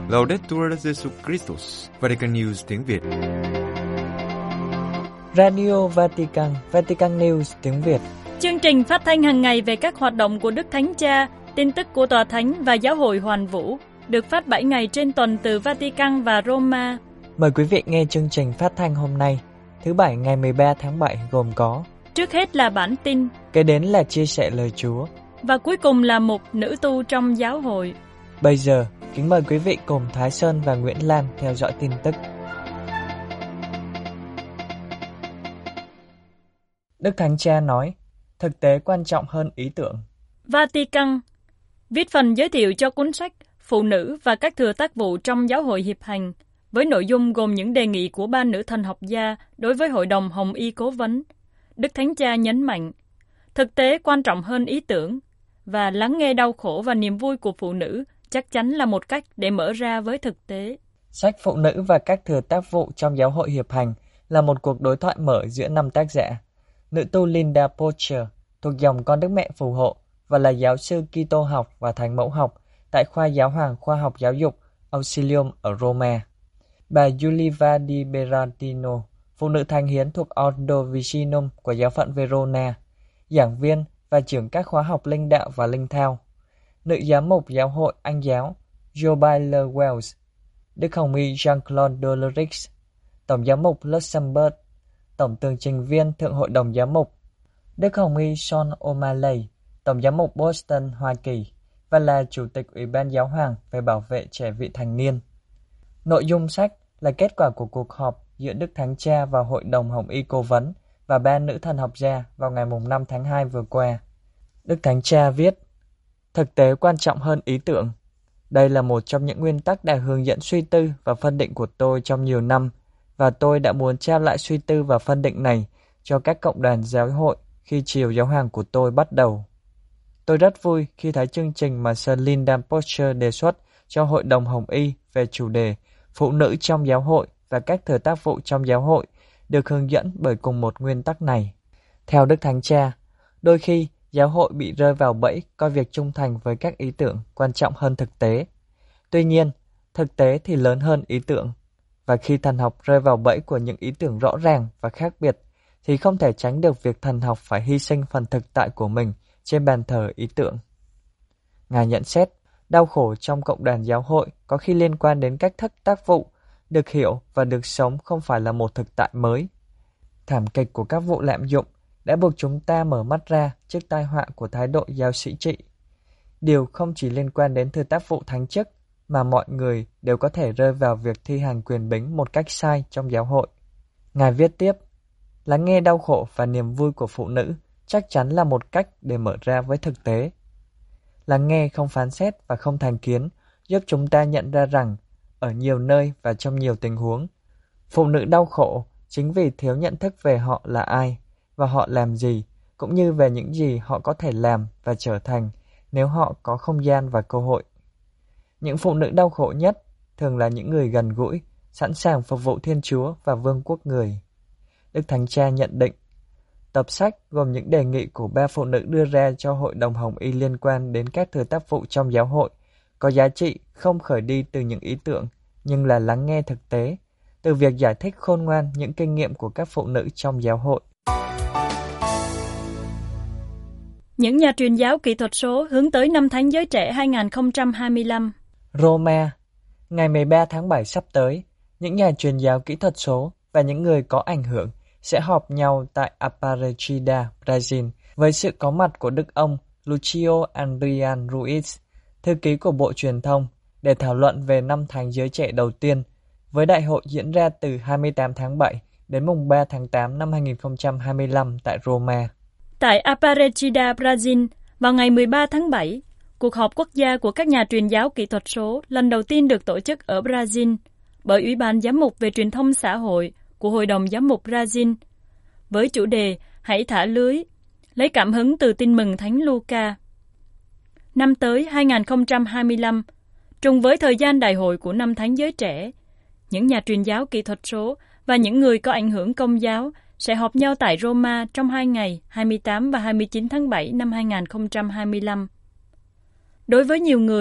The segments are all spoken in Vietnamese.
Laudetur Jesus Christus, Vatican News tiếng Việt. Radio Vatican, Vatican News tiếng Việt. Chương trình phát thanh hàng ngày về các hoạt động của Đức Thánh Cha, tin tức của Tòa Thánh và Giáo hội Hoàn Vũ, được phát 7 ngày trên tuần từ Vatican và Roma. Mời quý vị nghe chương trình phát thanh hôm nay, thứ Bảy ngày 13 tháng 7 gồm có: trước hết là bản tin, kế đến là chia sẻ lời Chúa, và cuối cùng là mục nữ tu trong giáo hội. Bây giờ, kính mời quý vị cùng Thái Sơn và Nguyễn Lam theo dõi tin tức. Đức Thánh Cha nói, thực tế quan trọng hơn ý tưởng. Vatican viết phần giới thiệu cho cuốn sách Phụ nữ và các thừa tác vụ trong giáo hội hiệp hành, với nội dung gồm những đề nghị của ba nữ thần học gia đối với Hội đồng Hồng Y Cố vấn. Đức Thánh Cha nhấn mạnh, thực tế quan trọng hơn ý tưởng, và lắng nghe đau khổ và niềm vui của phụ nữ chắc chắn là một cách để mở ra với thực tế. Sách Phụ nữ và các thừa tác vụ trong giáo hội hiệp hành là một cuộc đối thoại mở giữa 5 tác giả. Nữ tu Linda Pocher thuộc dòng con Đức Mẹ Phù Hộ và là giáo sư Kitô học và Thánh mẫu học tại khoa Giáo hoàng Khoa học Giáo dục Ausilium ở Roma. Bà Giuliva Di Berardino, phụ nữ thánh hiến thuộc Ordo Vicinum của giáo phận Verona, giảng viên và trưởng các khóa học linh đạo và linh thao. Nữ giám mục giáo hội Anh giáo Jobile Wells, Đức Hồng y Jean-Claude Dolorix, Tổng giám mục Luxembourg, Tổng tường trình viên Thượng hội đồng giám mục, Đức Hồng y Sean O'Malley, Tổng giám mục Boston, Hoa Kỳ, và là Chủ tịch Ủy ban Giáo hoàng về bảo vệ trẻ vị thành niên. Nội dung sách là kết quả của cuộc họp giữa Đức Thánh Cha và Hội đồng Hồng Y Cố vấn và ba nữ thần học gia vào ngày 5 tháng 2 vừa qua. Đức Thánh Cha viết, thực tế quan trọng hơn ý tưởng. Đây là một trong những nguyên tắc đã hướng dẫn suy tư và phân định của tôi trong nhiều năm, và tôi đã muốn trao lại suy tư và phân định này cho các cộng đoàn giáo hội khi triều giáo hoàng của tôi bắt đầu. Tôi rất vui khi thấy chương trình mà Sir Linda Pocher đề xuất cho Hội đồng Hồng Y về chủ đề Phụ nữ trong giáo hội và các thừa tác vụ trong giáo hội được hướng dẫn bởi cùng một nguyên tắc này. Theo Đức Thánh Cha, đôi khi giáo hội bị rơi vào bẫy coi việc trung thành với các ý tưởng quan trọng hơn thực tế. Tuy nhiên, thực tế thì lớn hơn ý tưởng, và khi thần học rơi vào bẫy của những ý tưởng rõ ràng và khác biệt, thì không thể tránh được việc thần học phải hy sinh phần thực tại của mình trên bàn thờ ý tưởng. Ngài nhận xét, đau khổ trong cộng đoàn giáo hội có khi liên quan đến cách thức tác vụ, được hiểu và được sống không phải là một thực tại mới. Thảm kịch của các vụ lạm dụng đã buộc chúng ta mở mắt ra trước tai họa của thái độ giáo sĩ trị. Điều không chỉ liên quan đến thừa tác vụ thánh chức, mà mọi người đều có thể rơi vào việc thi hành quyền bính một cách sai trong giáo hội. Ngài viết tiếp, lắng nghe đau khổ và niềm vui của phụ nữ chắc chắn là một cách để mở ra với thực tế. Lắng nghe không phán xét và không thành kiến giúp chúng ta nhận ra rằng ở nhiều nơi và trong nhiều tình huống, phụ nữ đau khổ chính vì thiếu nhận thức về họ là ai và họ làm gì, cũng như về những gì họ có thể làm và trở thành nếu họ có không gian và cơ hội. Những phụ nữ đau khổ nhất thường là những người gần gũi, sẵn sàng phục vụ Thiên Chúa và Vương quốc người. Đức Thánh Cha nhận định, tập sách gồm những đề nghị của ba phụ nữ đưa ra cho Hội đồng Hồng Y liên quan đến các thừa tác vụ trong giáo hội, có giá trị không khởi đi từ những ý tưởng, nhưng là lắng nghe thực tế, từ việc giải thích khôn ngoan những kinh nghiệm của các phụ nữ trong giáo hội. Những nhà truyền giáo kỹ thuật số hướng tới năm Thánh Giới Trẻ 2025. Roma, ngày 13 tháng 7 sắp tới, những nhà truyền giáo kỹ thuật số và những người có ảnh hưởng sẽ họp nhau tại Aparecida, Brazil, với sự có mặt của Đức ông Lucio Adrian Ruiz, thư ký của Bộ Truyền thông, để thảo luận về năm Thánh Giới Trẻ đầu tiên, với đại hội diễn ra từ 28 tháng 7 đến mùng 3 tháng 8 năm 2025 tại Roma. Tại Aparecida, Brazil, vào ngày 13 tháng 7, cuộc họp quốc gia của các nhà truyền giáo kỹ thuật số lần đầu tiên được tổ chức ở Brazil bởi Ủy ban Giám mục về truyền thông xã hội của Hội đồng Giám mục Brazil, với chủ đề Hãy thả lưới, lấy cảm hứng từ tin mừng Thánh Luca. Năm tới 2025, trùng với thời gian đại hội của năm Thánh Giới Trẻ, những nhà truyền giáo kỹ thuật số và những người có ảnh hưởng công giáo sẽ họp nhau tại Roma trong 2 ngày 28 và 29 tháng 7 năm 2025. Đối với nhiều người,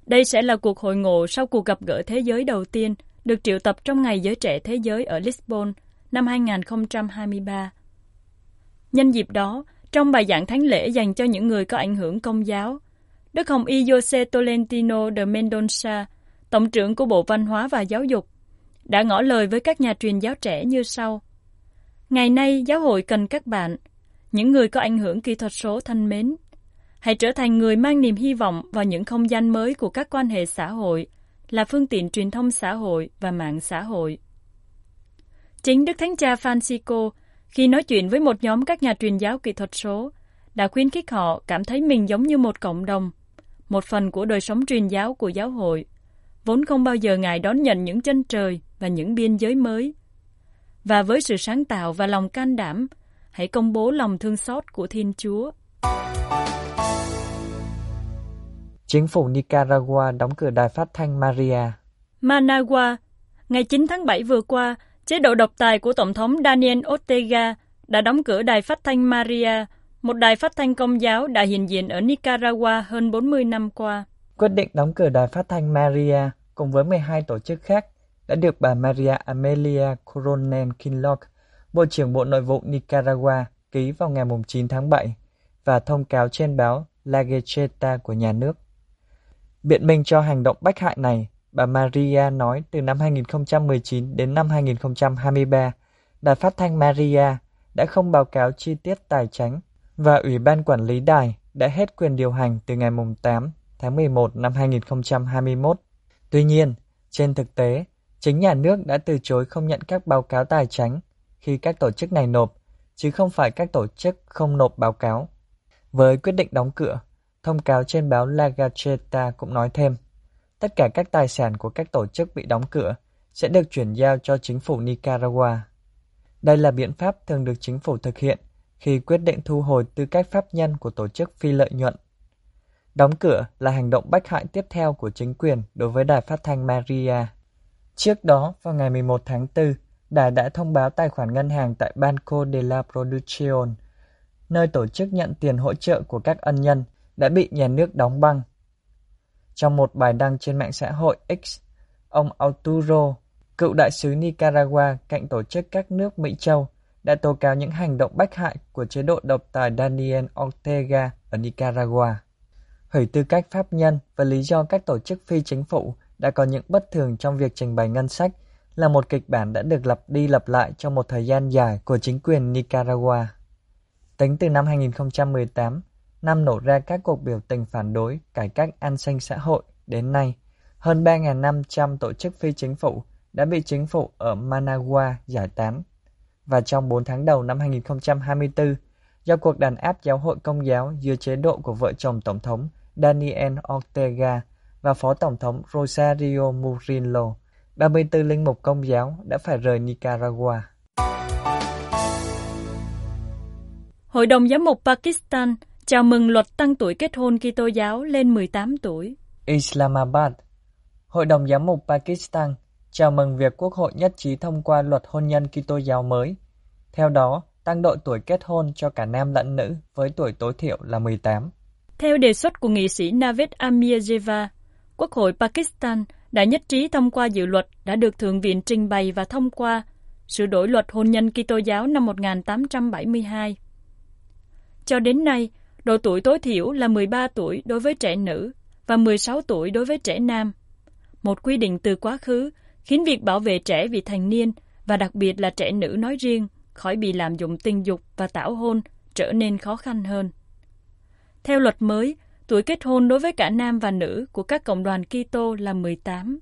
Đây sẽ là cuộc hội ngộ sau cuộc gặp gỡ thế giới đầu tiên được triệu tập trong Ngày Giới Trẻ Thế giới ở Lisbon năm 2023. Nhân dịp đó, trong bài giảng thánh lễ dành cho những người có ảnh hưởng Công giáo, Đức Hồng Y José Tolentino de Mendonça, Tổng trưởng của Bộ Văn hóa và Giáo dục, đã ngỏ lời với các nhà truyền giáo trẻ như sau. Ngày nay, giáo hội cần các bạn, những người có ảnh hưởng kỹ thuật số thân mến. Hãy trở thành người mang niềm hy vọng vào những không gian mới của các quan hệ xã hội, là phương tiện truyền thông xã hội và mạng xã hội. Chính Đức Thánh Cha Francisco, khi nói chuyện với một nhóm các nhà truyền giáo kỹ thuật số, đã khuyến khích họ cảm thấy mình giống như một cộng đồng, một phần của đời sống truyền giáo của giáo hội, vốn không bao giờ ngại đón nhận những chân trời và những biên giới mới. Và với sự sáng tạo và lòng can đảm, hãy công bố lòng thương xót của Thiên Chúa. Chính phủ Nicaragua đóng cửa đài phát thanh Maria. Managua, ngày 9 tháng 7 vừa qua, chế độ độc tài của Tổng thống Daniel Ortega đã đóng cửa đài phát thanh Maria, một đài phát thanh công giáo đã hiện diện ở Nicaragua hơn 40 năm qua. Quyết định đóng cửa đài phát thanh Maria cùng với 12 tổ chức khác đã được bà Maria Amelia Coronel Kinloch, Bộ trưởng Bộ Nội vụ Nicaragua, ký vào ngày 9 tháng 7 và thông cáo trên báo La Gaceta của nhà nước. Biện minh cho hành động bách hại này, bà Maria nói từ năm 2019 đến năm 2023, đài phát thanh Maria đã không báo cáo chi tiết tài chánh và Ủy ban Quản lý đài đã hết quyền điều hành từ ngày 8 tháng 11 năm 2021. Tuy nhiên, trên thực tế, chính nhà nước đã từ chối không nhận các báo cáo tài chánh khi các tổ chức này nộp, chứ không phải các tổ chức không nộp báo cáo. Với quyết định đóng cửa, thông cáo trên báo La Gaceta cũng nói thêm, tất cả các tài sản của các tổ chức bị đóng cửa sẽ được chuyển giao cho chính phủ Nicaragua. Đây là biện pháp thường được chính phủ thực hiện khi quyết định thu hồi tư cách pháp nhân của tổ chức phi lợi nhuận. Đóng cửa là hành động bách hại tiếp theo của chính quyền đối với đài phát thanh Maria. Trước đó, vào ngày 11 tháng 4, đài đã thông báo tài khoản ngân hàng tại Banco de la Producción, nơi tổ chức nhận tiền hỗ trợ của các ân nhân, đã bị nhà nước đóng băng. Trong một bài đăng trên mạng xã hội X, ông Arturo, cựu đại sứ Nicaragua cạnh tổ chức các nước Mỹ Châu, đã tố cáo những hành động bách hại của chế độ độc tài Daniel Ortega ở Nicaragua. Hủy tư cách pháp nhân và lý do các tổ chức phi chính phủ đã có những bất thường trong việc trình bày ngân sách là một kịch bản đã được lặp đi lặp lại trong một thời gian dài của chính quyền Nicaragua. Tính từ năm 2018, năm nổ ra các cuộc biểu tình phản đối cải cách an sinh xã hội đến nay, hơn 3.500 tổ chức phi chính phủ đã bị chính phủ ở Managua giải tán. Và trong 4 tháng đầu năm 2024, do cuộc đàn áp giáo hội Công giáo dưới chế độ của vợ chồng Tổng thống Daniel Ortega và Phó Tổng thống Rosario Murillo, 34 linh mục Công giáo đã phải rời Nicaragua. Hội đồng Giám mục Pakistan chào mừng luật tăng tuổi kết hôn Kitô giáo lên 18 tuổi. Islamabad. Hội đồng Giám mục Pakistan chào mừng việc Quốc hội nhất trí thông qua luật hôn nhân Kitô giáo mới. Theo đó, tăng độ tuổi kết hôn cho cả nam lẫn nữ với tuổi tối thiểu là 18. Theo đề xuất của nghị sĩ Naved Amirjeva, Quốc hội Pakistan đã nhất trí thông qua dự luật đã được Thượng viện trình bày và thông qua, sửa đổi luật hôn nhân Kitô giáo năm 1872. Cho đến nay, độ tuổi tối thiểu là 13 tuổi đối với trẻ nữ và 16 tuổi đối với trẻ nam. Một quy định từ quá khứ khiến việc bảo vệ trẻ vị thành niên và đặc biệt là trẻ nữ nói riêng khỏi bị lạm dụng tình dục và tảo hôn trở nên khó khăn hơn. Theo luật mới, tuổi kết hôn đối với cả nam và nữ của các cộng đoàn Kitô là 18.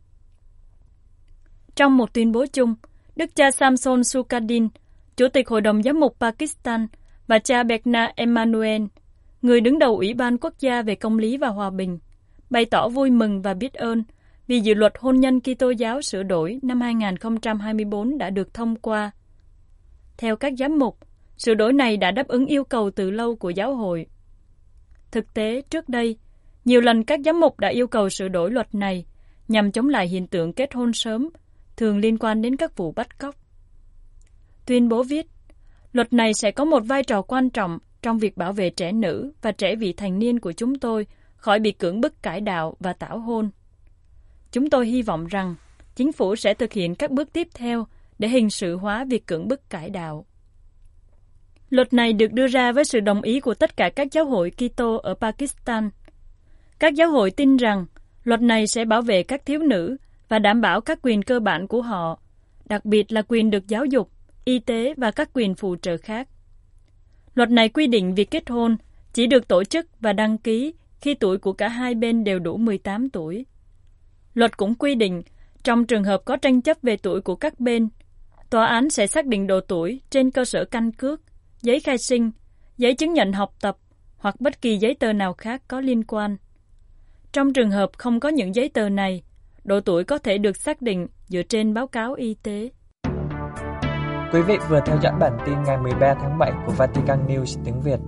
Trong một tuyên bố chung, Đức cha Samson Sukadin, Chủ tịch Hội đồng Giám mục Pakistan, và cha Bekna Emmanuel, người đứng đầu Ủy ban Quốc gia về Công lý và Hòa bình, bày tỏ vui mừng và biết ơn vì dự luật hôn nhân Kitô giáo sửa đổi năm 2024 đã được thông qua. Theo các giám mục, sửa đổi này đã đáp ứng yêu cầu từ lâu của giáo hội. Thực tế, trước đây, nhiều lần các giám mục đã yêu cầu sửa đổi luật này nhằm chống lại hiện tượng kết hôn sớm, thường liên quan đến các vụ bắt cóc. Tuyên bố viết, luật này sẽ có một vai trò quan trọng trong việc bảo vệ trẻ nữ và trẻ vị thành niên của chúng tôi khỏi bị cưỡng bức cải đạo và tảo hôn. Chúng tôi hy vọng rằng chính phủ sẽ thực hiện các bước tiếp theo để hình sự hóa việc cưỡng bức cải đạo. Luật này được đưa ra với sự đồng ý của tất cả các giáo hội Kitô ở Pakistan. Các giáo hội tin rằng luật này sẽ bảo vệ các thiếu nữ và đảm bảo các quyền cơ bản của họ, đặc biệt là quyền được giáo dục, y tế và các quyền phụ trợ khác. Luật này quy định việc kết hôn chỉ được tổ chức và đăng ký khi tuổi của cả hai bên đều đủ 18 tuổi. Luật cũng quy định, trong trường hợp có tranh chấp về tuổi của các bên, tòa án sẽ xác định độ tuổi trên cơ sở căn cước, giấy khai sinh, giấy chứng nhận học tập hoặc bất kỳ giấy tờ nào khác có liên quan. Trong trường hợp không có những giấy tờ này, độ tuổi có thể được xác định dựa trên báo cáo y tế. Quý vị vừa theo dõi bản tin ngày 13 tháng 7 của Vatican News tiếng Việt.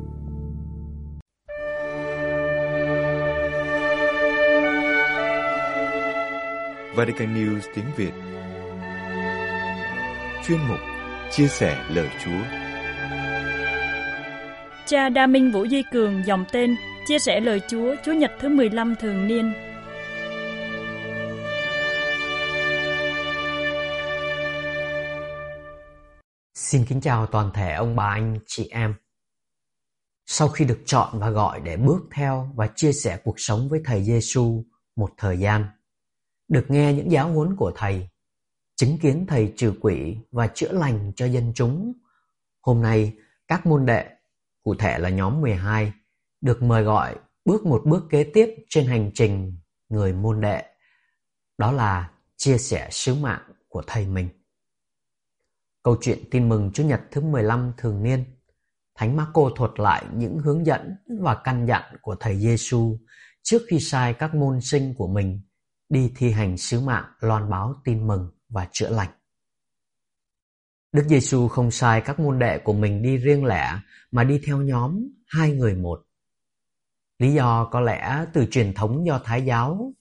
Vatican News tiếng Việt. Chuyên mục Chia sẻ lời Chúa. Cha Đa Minh Vũ Duy Cường dòng tên Chia sẻ lời Chúa Chủ nhật thứ 15 thường niên. Xin kính chào toàn thể ông bà anh chị em. Sau khi được chọn và gọi để bước theo và chia sẻ cuộc sống với Thầy Giêsu một thời gian, được nghe những giáo huấn của Thầy, chứng kiến Thầy trừ quỷ và chữa lành cho dân chúng, hôm nay các môn đệ, cụ thể là nhóm 12, được mời gọi bước một bước kế tiếp trên hành trình người môn đệ, đó là chia sẻ sứ mạng của Thầy mình. Câu chuyện tin mừng Chủ nhật thứ 15 thường niên, Thánh Mác-cô thuật lại những hướng dẫn và căn dặn của Thầy Giêsu trước khi sai các môn sinh của mình đi thi hành sứ mạng loan báo tin mừng và chữa lành. Đức Giêsu không sai các môn đệ của mình đi riêng lẻ mà đi theo nhóm 2 người một. Lý do có lẽ từ truyền thống Do Thái giáo.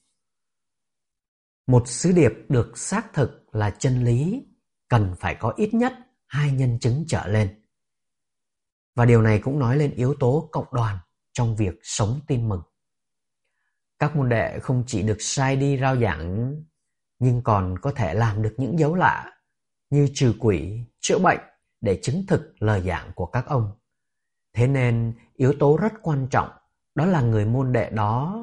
Một sứ điệp được xác thực là chân lý cần phải có ít nhất 2 nhân chứng trở lên. Và điều này cũng nói lên yếu tố cộng đoàn trong việc sống tin mừng. Các môn đệ không chỉ được sai đi rao giảng, nhưng còn có thể làm được những dấu lạ như trừ quỷ, chữa bệnh để chứng thực lời giảng của các ông. Thế nên yếu tố rất quan trọng đó là người môn đệ đó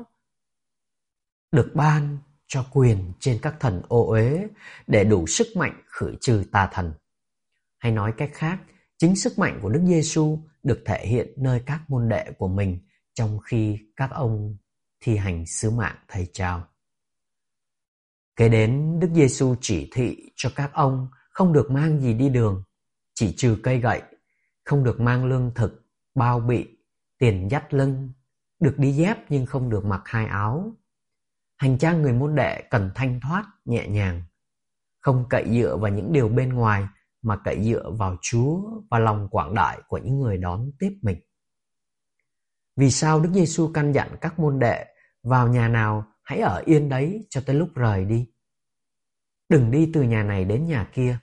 được ban cho quyền trên các thần ô uế để đủ sức mạnh khử trừ tà thần. Hay nói cách khác, chính sức mạnh của Đức Giêsu được thể hiện nơi các môn đệ của mình trong khi các ông thi hành sứ mạng Thầy trao. Kế đến, Đức Giêsu chỉ thị cho các ông không được mang gì đi đường, chỉ trừ cây gậy, không được mang lương thực, bao bị, tiền dắt lưng, được đi dép nhưng không được mặc 2 áo. Hành trang người môn đệ cần thanh thoát, nhẹ nhàng, không cậy dựa vào những điều bên ngoài mà cậy dựa vào Chúa và lòng quảng đại của những người đón tiếp mình. Vì sao Đức Giêsu căn dặn các môn đệ vào nhà nào hãy ở yên đấy cho tới lúc rời đi? Đừng đi từ nhà này đến nhà kia.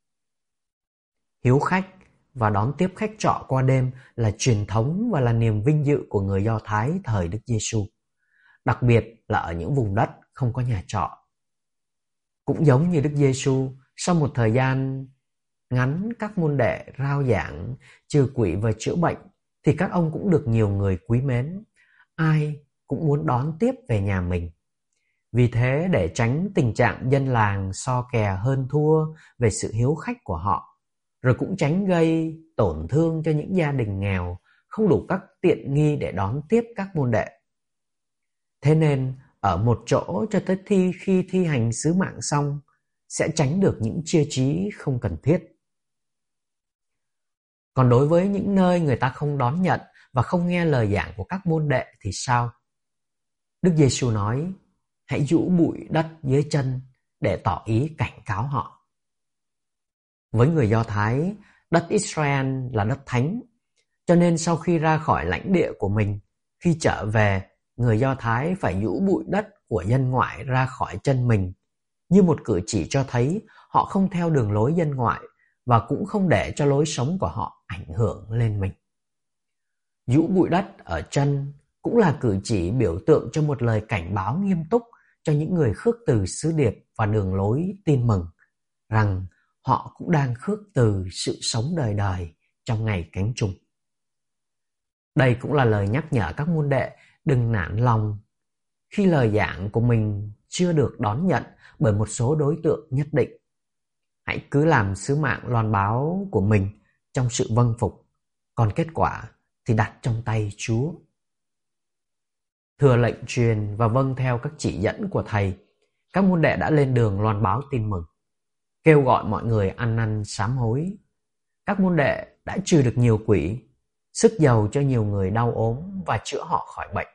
Hiếu khách và đón tiếp khách trọ qua đêm là truyền thống và là niềm vinh dự của người Do Thái thời Đức Giêsu, đặc biệt là ở những vùng đất không có nhà trọ. Cũng giống như Đức Giêsu, sau một thời gian ngắn các môn đệ rao giảng, trừ quỷ và chữa bệnh, thì các ông cũng được nhiều người quý mến. Ai cũng muốn đón tiếp về nhà mình. Vì thế, để tránh tình trạng dân làng so kè hơn thua về sự hiếu khách của họ, rồi cũng tránh gây tổn thương cho những gia đình nghèo không đủ các tiện nghi để đón tiếp các môn đệ. Thế nên, ở một chỗ cho tới khi thi hành sứ mạng xong, sẽ tránh được những chia trí không cần thiết. Còn đối với những nơi người ta không đón nhận và không nghe lời giảng của các môn đệ thì sao? Đức Giêsu nói, hãy rũ bụi đất dưới chân để tỏ ý cảnh cáo họ. Với người Do Thái, đất Israel là đất thánh, cho nên sau khi ra khỏi lãnh địa của mình, khi trở về, người Do Thái phải rũ bụi đất của dân ngoại ra khỏi chân mình, như một cử chỉ cho thấy họ không theo đường lối dân ngoại và cũng không để cho lối sống của họ ảnh hưởng lên mình. Rũ bụi đất ở chân cũng là cử chỉ biểu tượng cho một lời cảnh báo nghiêm túc cho những người khước từ sứ điệp và đường lối tin mừng, rằng họ cũng đang khước từ sự sống đời đời trong ngày cánh chùng. Đây cũng là lời nhắc nhở các môn đệ đừng nản lòng khi lời giảng của mình chưa được đón nhận bởi một số đối tượng nhất định. Hãy cứ làm sứ mạng loan báo của mình trong sự vâng phục, còn kết quả thì đặt trong tay Chúa. Thừa lệnh truyền và vâng theo các chỉ dẫn của Thầy, các môn đệ đã lên đường loan báo tin mừng, kêu gọi mọi người ăn năn sám hối. Các môn đệ đã trừ được nhiều quỷ, sức dầu cho nhiều người đau ốm và chữa họ khỏi bệnh.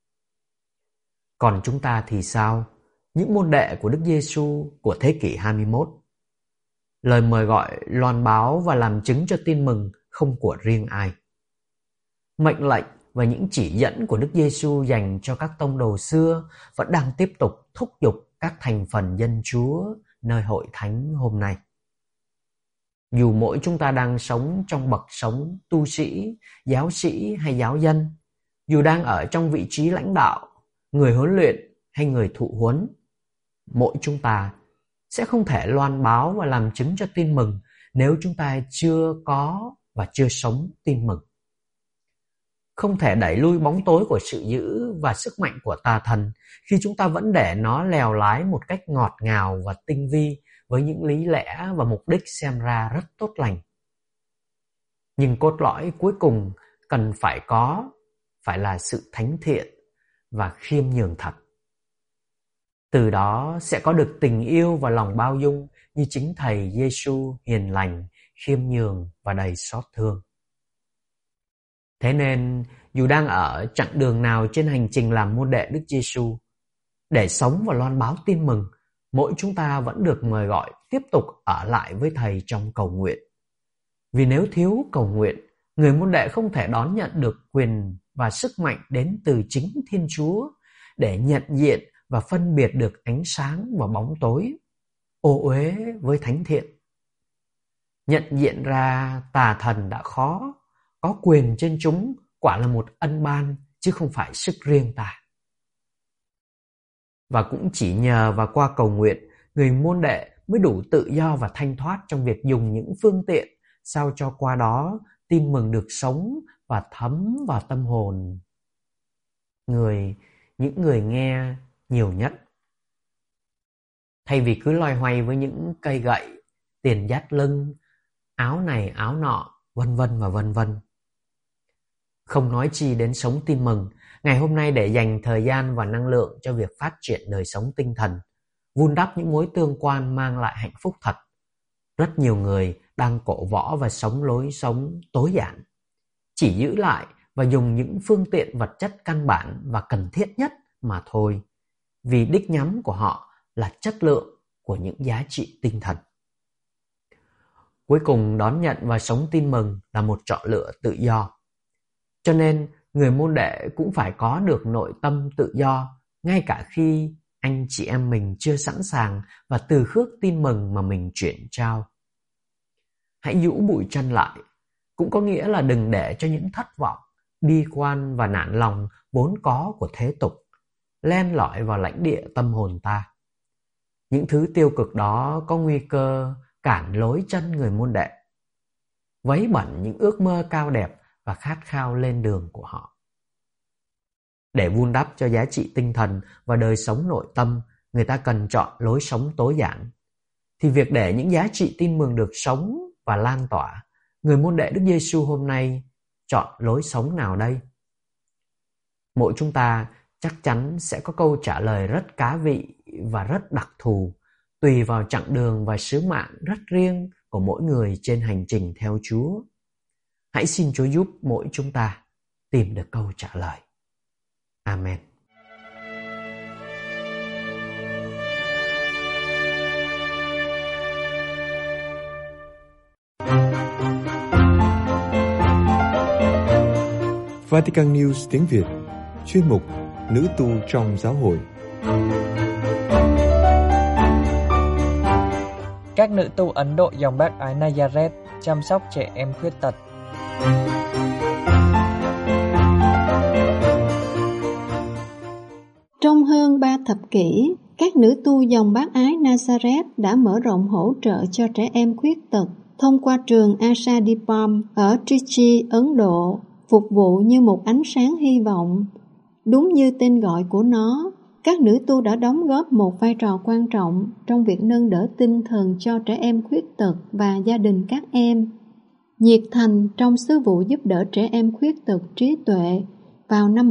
Còn chúng ta thì sao? Những môn đệ của Đức Giêsu của thế kỷ 21. Lời mời gọi loan báo và làm chứng cho tin mừng không của riêng ai. Mệnh lệnh và những chỉ dẫn của Đức Giêsu dành cho các tông đồ xưa vẫn đang tiếp tục thúc giục các thành phần dân Chúa nơi hội thánh hôm nay. Dù mỗi chúng ta đang sống trong bậc sống tu sĩ, giáo sĩ hay giáo dân, dù đang ở trong vị trí lãnh đạo, người huấn luyện hay người thụ huấn, mỗi chúng ta sẽ không thể loan báo và làm chứng cho tin mừng nếu chúng ta chưa có và chưa sống tin mừng. Không thể đẩy lui bóng tối của sự dữ và sức mạnh của tà thần khi chúng ta vẫn để nó lèo lái một cách ngọt ngào và tinh vi với những lý lẽ và mục đích xem ra rất tốt lành. Nhưng cốt lõi cuối cùng cần phải là sự thánh thiện và khiêm nhường thật. Từ đó sẽ có được tình yêu và lòng bao dung như chính Thầy Giêsu hiền lành, khiêm nhường và đầy xót thương. Thế nên, dù đang ở chặng đường nào trên hành trình làm môn đệ Đức Giêsu, để sống và loan báo tin mừng, mỗi chúng ta vẫn được mời gọi tiếp tục ở lại với Thầy trong cầu nguyện. Vì nếu thiếu cầu nguyện, người môn đệ không thể đón nhận được quyền và sức mạnh đến từ chính Thiên Chúa để nhận diện và phân biệt được ánh sáng và bóng tối, ô uế với thánh thiện. Nhận diện ra tà thần đã khó, có quyền trên chúng quả là một ân ban chứ không phải sức riêng ta. Và cũng chỉ nhờ và qua cầu nguyện, người môn đệ mới đủ tự do và thanh thoát trong việc dùng những phương tiện sao cho qua đó tin mừng được sống và thấm vào tâm hồn những người nghe nhiều nhất. Thay vì cứ loay hoay với những cây gậy, tiền dắt lưng, áo này áo nọ, vân vân và vân vân. Không nói chi đến sống tin mừng, ngày hôm nay để dành thời gian và năng lượng cho việc phát triển đời sống tinh thần, vun đắp những mối tương quan mang lại hạnh phúc thật. Rất nhiều người đang cổ võ và sống lối sống tối giản, chỉ giữ lại và dùng những phương tiện vật chất căn bản và cần thiết nhất mà thôi, vì đích nhắm của họ là chất lượng của những giá trị tinh thần. Cuối cùng, đón nhận và sống tin mừng là một chọn lựa tự do. Cho nên, người môn đệ cũng phải có được nội tâm tự do, ngay cả khi anh chị em mình chưa sẵn sàng và từ khước tin mừng mà mình chuyển trao. Hãy nhũ bụi chân lại, cũng có nghĩa là đừng để cho những thất vọng, bi quan và nản lòng vốn có của thế tục len lỏi vào lãnh địa tâm hồn ta. Những thứ tiêu cực đó có nguy cơ cản lối chân người môn đệ, vấy bẩn những ước mơ cao đẹp và khát khao lên đường của họ. Để vun đắp cho giá trị tinh thần và đời sống nội tâm, người ta cần chọn lối sống tối giản. Thì việc để những giá trị tin mừng được sống và lan tỏa, người môn đệ Đức Giêsu hôm nay chọn lối sống nào đây? Mỗi chúng ta chắc chắn sẽ có câu trả lời rất cá vị và rất đặc thù, tùy vào chặng đường và sứ mạng rất riêng của mỗi người trên hành trình theo Chúa. Hãy xin Chúa giúp mỗi chúng ta tìm được câu trả lời. Amen. Vatican News tiếng Việt, chuyên mục Nữ tu trong giáo hội. Các nữ tu Ấn Độ dòng bác ái Nazaret chăm sóc trẻ em khuyết tật. hơn 3 thập kỷ, các nữ tu dòng Bác Ái Nazareth đã mở rộng hỗ trợ cho trẻ em khuyết tật thông qua trường Ashadipam ở Trichy, Ấn Độ, phục vụ như một ánh sáng hy vọng. Đúng như tên gọi của nó, các nữ tu đã đóng góp một vai trò quan trọng trong việc nâng đỡ tinh thần cho trẻ em khuyết tật và gia đình các em. Nhiệt thành trong sứ vụ giúp đỡ trẻ em khuyết tật trí tuệ, vào năm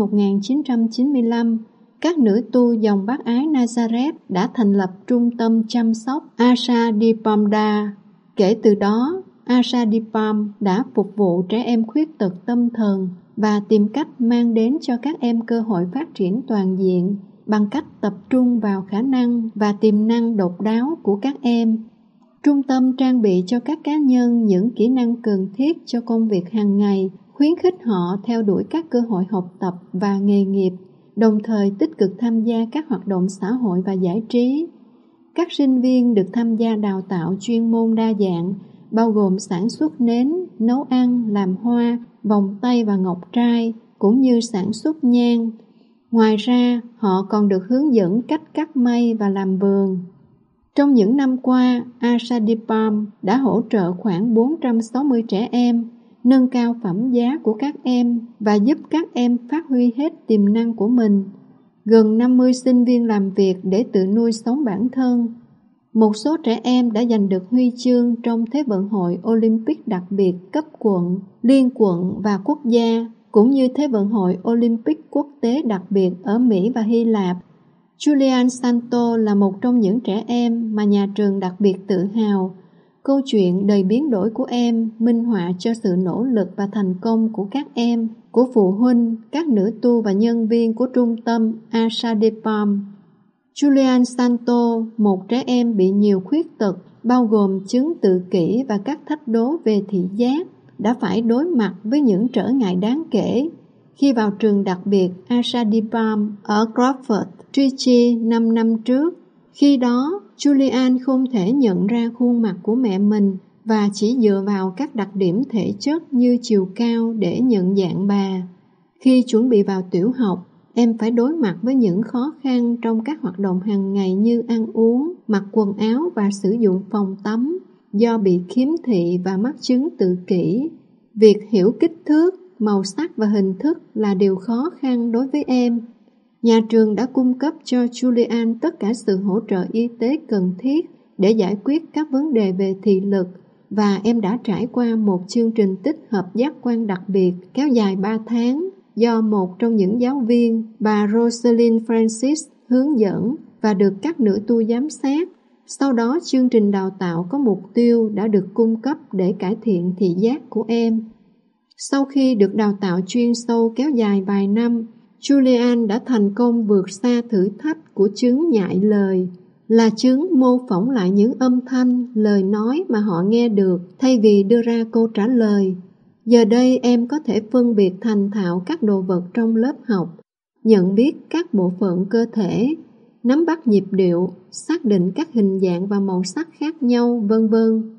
1995, các nữ tu dòng Bác Ái Nazareth đã thành lập trung tâm chăm sóc Ashadipamda. Kể từ đó, Ashadipam đã phục vụ trẻ em khuyết tật tâm thần và tìm cách mang đến cho các em cơ hội phát triển toàn diện bằng cách tập trung vào khả năng và tiềm năng độc đáo của các em. Trung tâm trang bị cho các cá nhân những kỹ năng cần thiết cho công việc hàng ngày, khuyến khích họ theo đuổi các cơ hội học tập và nghề nghiệp, đồng thời tích cực tham gia các hoạt động xã hội và giải trí. Các sinh viên được tham gia đào tạo chuyên môn đa dạng, bao gồm sản xuất nến, nấu ăn, làm hoa, vòng tay và ngọc trai, cũng như sản xuất nhang. Ngoài ra, họ còn được hướng dẫn cách cắt may và làm vườn. Trong những năm qua, Ashadipam đã hỗ trợ khoảng 460 trẻ em, nâng cao phẩm giá của các em và giúp các em phát huy hết tiềm năng của mình. Gần 50 sinh viên làm việc để tự nuôi sống bản thân. Một số trẻ em đã giành được huy chương trong Thế vận hội Olympic đặc biệt cấp quận, liên quận và quốc gia, cũng như Thế vận hội Olympic quốc tế đặc biệt ở Mỹ và Hy Lạp. Julian Santo là một trong những trẻ em mà nhà trường đặc biệt tự hào. Câu chuyện đầy biến đổi của em minh họa cho sự nỗ lực và thành công của các em, của phụ huynh, các nữ tu và nhân viên của trung tâm Ashadipam. Julian Santo, một trẻ em bị nhiều khuyết tật, bao gồm chứng tự kỷ và các thách đố về thị giác, đã phải đối mặt với những trở ngại đáng kể khi vào trường đặc biệt Ashadipam ở Crawford, Trichy 5 năm trước. Khi đó, Julian không thể nhận ra khuôn mặt của mẹ mình và chỉ dựa vào các đặc điểm thể chất như chiều cao để nhận dạng bà. Khi chuẩn bị vào tiểu học, em phải đối mặt với những khó khăn trong các hoạt động hàng ngày như ăn uống, mặc quần áo và sử dụng phòng tắm do bị khiếm thị và mắc chứng tự kỷ. Việc hiểu kích thước, màu sắc và hình thức là điều khó khăn đối với em. Nhà trường đã cung cấp cho Julian tất cả sự hỗ trợ y tế cần thiết để giải quyết các vấn đề về thị lực, và em đã trải qua một chương trình tích hợp giác quan đặc biệt kéo dài 3 tháng do một trong những giáo viên, bà Rosalind Francis, hướng dẫn và được các nữ tu giám sát. Sau đó, chương trình đào tạo có mục tiêu đã được cung cấp để cải thiện thị giác của em. Sau khi được đào tạo chuyên sâu kéo dài vài năm, Julian đã thành công vượt xa thử thách của chứng nhại lời, là chứng mô phỏng lại những âm thanh, lời nói mà họ nghe được thay vì đưa ra câu trả lời. Giờ đây em có thể phân biệt thành thạo các đồ vật trong lớp học, nhận biết các bộ phận cơ thể, nắm bắt nhịp điệu, xác định các hình dạng và màu sắc khác nhau, vân vân.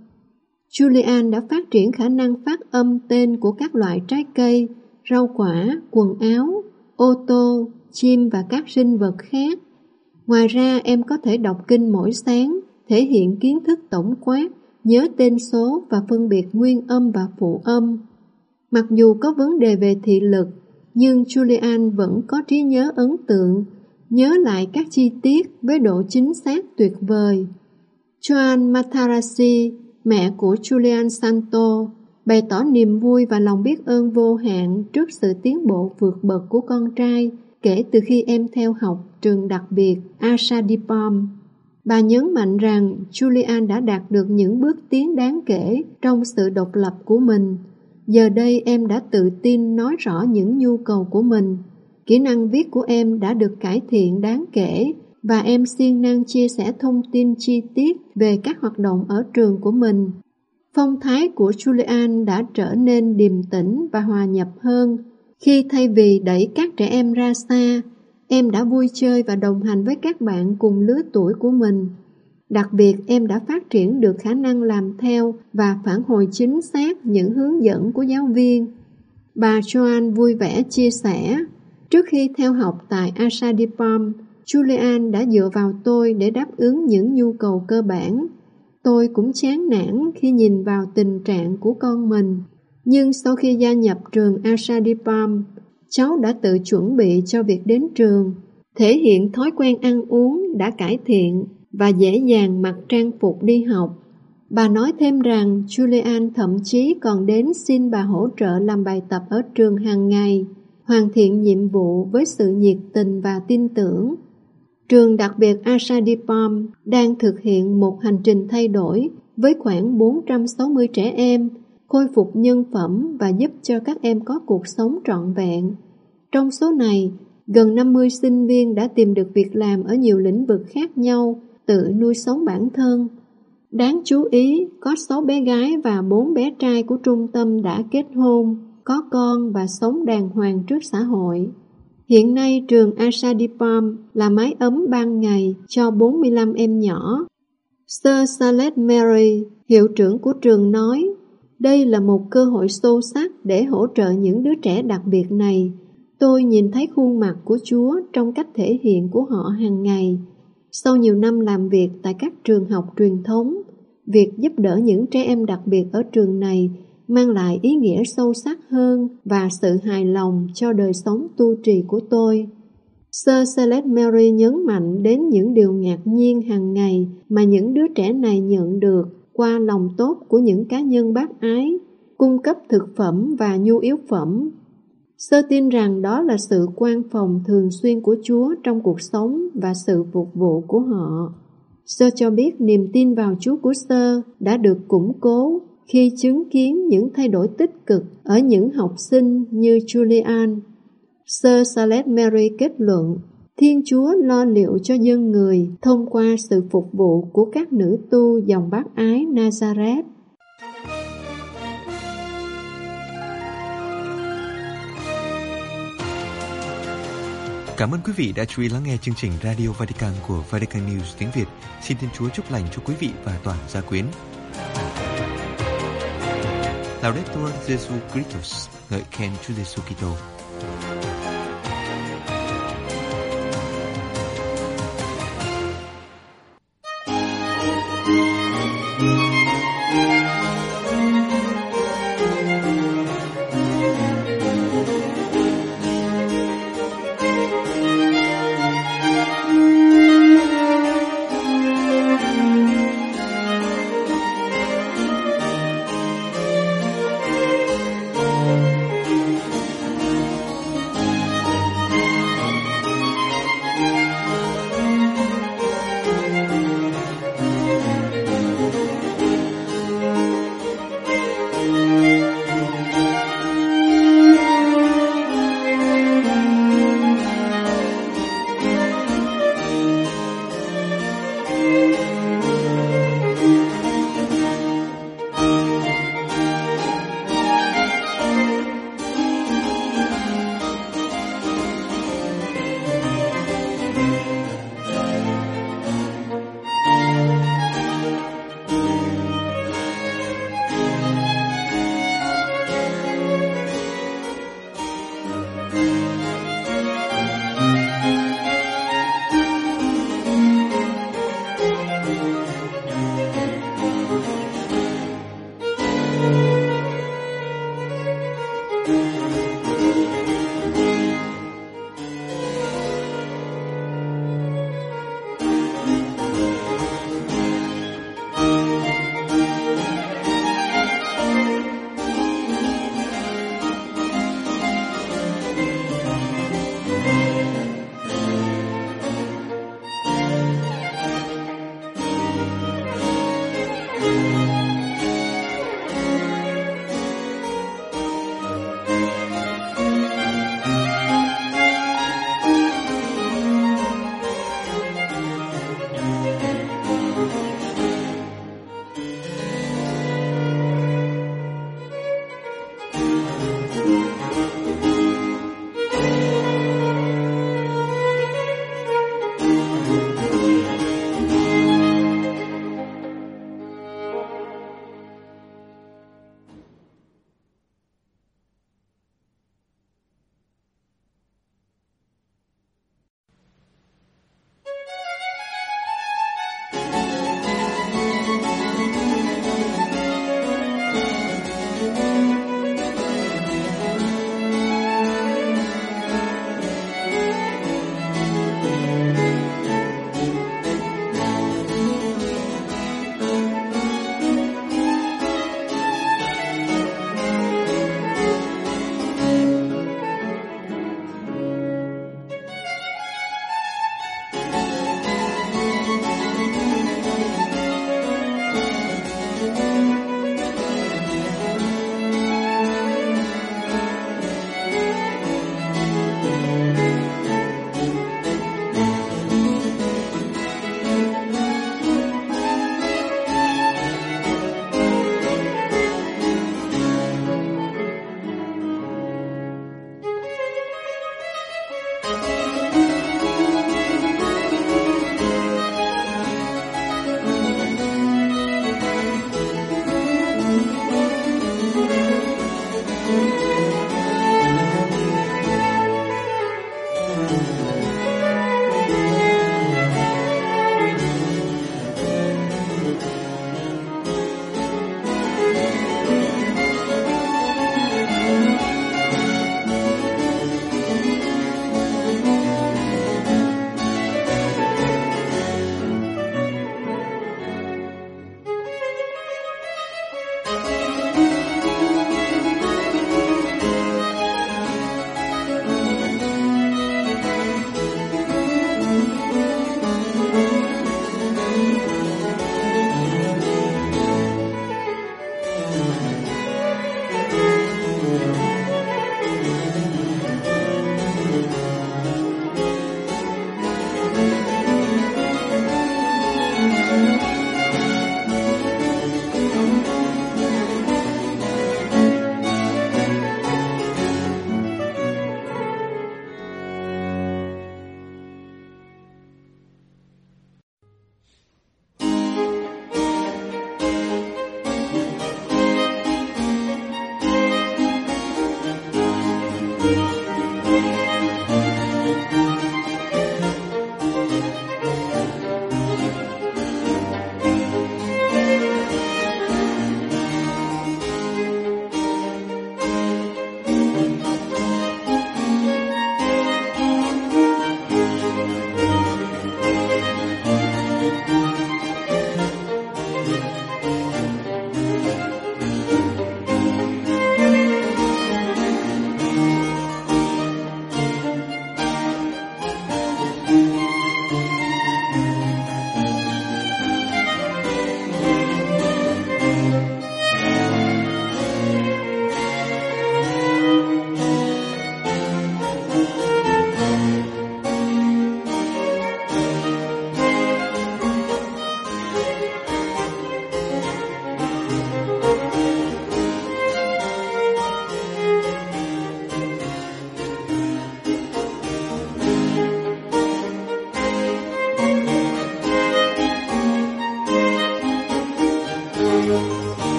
Julian đã phát triển khả năng phát âm tên của các loại trái cây, rau quả, quần áo, ô tô, chim và các sinh vật khác. Ngoài ra, em có thể đọc kinh mỗi sáng, thể hiện kiến thức tổng quát, nhớ tên số và phân biệt nguyên âm và phụ âm. Mặc dù có vấn đề về thị lực, nhưng Julian vẫn có trí nhớ ấn tượng, nhớ lại các chi tiết với độ chính xác tuyệt vời. Joan Matarasi, mẹ của Julian Santo, bày tỏ niềm vui và lòng biết ơn vô hạn trước sự tiến bộ vượt bậc của con trai kể từ khi em theo học trường đặc biệt Ashadipam. Bà nhấn mạnh rằng Julian đã đạt được những bước tiến đáng kể trong sự độc lập của mình. Giờ đây em đã tự tin nói rõ những nhu cầu của mình. Kỹ năng viết của em đã được cải thiện đáng kể và em siêng năng chia sẻ thông tin chi tiết về các hoạt động ở trường của mình. Phong thái của Julian đã trở nên điềm tĩnh và hòa nhập hơn. Khi thay vì đẩy các trẻ em ra xa, em đã vui chơi và đồng hành với các bạn cùng lứa tuổi của mình. Đặc biệt, em đã phát triển được khả năng làm theo và phản hồi chính xác những hướng dẫn của giáo viên. Bà Joan vui vẻ chia sẻ, trước khi theo học tại Ashadipam, Julian đã dựa vào tôi để đáp ứng những nhu cầu cơ bản. Tôi cũng chán nản khi nhìn vào tình trạng của con mình. Nhưng sau khi gia nhập trường Ashadipam, cháu đã tự chuẩn bị cho việc đến trường, thể hiện thói quen ăn uống đã cải thiện và dễ dàng mặc trang phục đi học. Bà nói thêm rằng Julian thậm chí còn đến xin bà hỗ trợ làm bài tập ở trường hàng ngày, hoàn thiện nhiệm vụ với sự nhiệt tình và tin tưởng. Trường đặc biệt Ashadipam đang thực hiện một hành trình thay đổi với khoảng 460 trẻ em, khôi phục nhân phẩm và giúp cho các em có cuộc sống trọn vẹn. Trong số này, gần 50 sinh viên đã tìm được việc làm ở nhiều lĩnh vực khác nhau, tự nuôi sống bản thân. Đáng chú ý, có 6 bé gái và 4 bé trai của trung tâm đã kết hôn, có con và sống đàng hoàng trước xã hội. Hiện nay, trường Ashadipam là mái ấm ban ngày cho 45 em nhỏ. Sir Saleh Mary, hiệu trưởng của trường nói, đây là một cơ hội sâu sắc để hỗ trợ những đứa trẻ đặc biệt này. Tôi nhìn thấy khuôn mặt của Chúa trong cách thể hiện của họ hàng ngày. Sau nhiều năm làm việc tại các trường học truyền thống, việc giúp đỡ những trẻ em đặc biệt ở trường này mang lại ý nghĩa sâu sắc hơn và sự hài lòng cho đời sống tu trì của tôi. Sir Saleh Mary nhấn mạnh đến những điều ngạc nhiên hàng ngày mà những đứa trẻ này nhận được qua lòng tốt của những cá nhân bác ái, cung cấp thực phẩm và nhu yếu phẩm. Sơ tin rằng đó là sự quan phòng thường xuyên của Chúa trong cuộc sống và sự phục vụ của họ. Sơ cho biết niềm tin vào Chúa của Sơ đã được củng cố khi chứng kiến những thay đổi tích cực ở những học sinh như Julian. Sir Saleh Mary kết luận, Thiên Chúa lo liệu cho dân người thông qua sự phục vụ của các nữ tu dòng bác ái Nazareth. Cảm ơn quý vị đã chú ý lắng nghe chương trình Radio Vatican của Vatican News tiếng Việt. Xin Thiên Chúa chúc lành cho quý vị và toàn gia quyến. Laudetur Jesu Christus, ngợi khen Chúa Giêsu Kitô.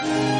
Thank you.